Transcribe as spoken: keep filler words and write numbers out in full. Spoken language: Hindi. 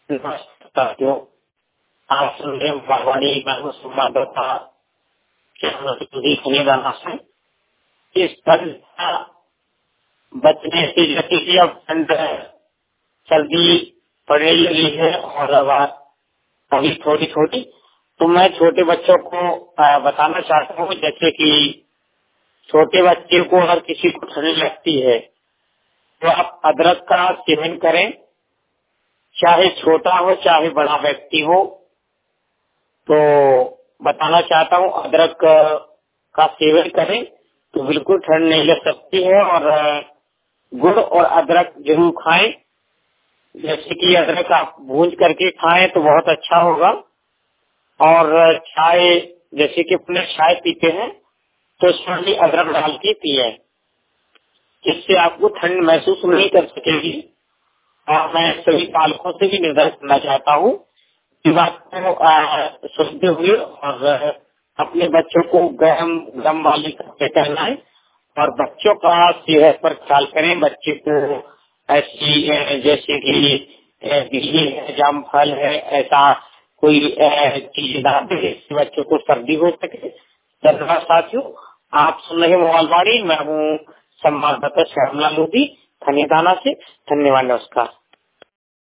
नमस्कार। आप सुन रहे हैं बागवानी, मैं हूँ संवाददाता खनीदाना से। इस ठंड का बचने से जैसे कि अब ठंड है, सर्दी पड़ने लगी है और अब अभी थोड़ी थोड़ी, तो मैं छोटे बच्चों को आ, बताना चाहता हूँ, जैसे कि छोटे बच्चे को अगर किसी को ठंड लगती है तो आप अदरक का सेवन करें, चाहे छोटा हो चाहे बड़ा व्यक्ति हो। तो बताना चाहता हूँ अदरक का सेवन करें तो बिल्कुल ठंड नहीं लग सकती है। और गुड़ और अदरक जरूर खाएं, जैसे कि अदरक आप भून करके खाएं तो बहुत अच्छा होगा। और चाय, जैसे कि अपने चाय पीते हैं तो उसमें भी अदरक डाल के पिए, जिससे आपको ठंड महसूस नहीं कर सकेगी। और मैं सभी पालकों से भी निर्देश करना चाहता हूँ इस बात को आ, सुनते हुए और अपने बच्चों को गर्म गर्म वाले कपड़े पहनाएं और बच्चों का सेहत पर ख्याल करें। बच्चे को ऐसी अ, जैसे कि अ, बिजली है, जाम फल है, ऐसा कोई चीज ना दे जिससे बच्चों को सर्दी हो सके। धन्यवाद साथियों। आप सुन रहे मोबाइल वाणी, मैं हूँ संवाददाता श्यामला लोधी खनीदाना से। धन्यवाद, नमस्कार।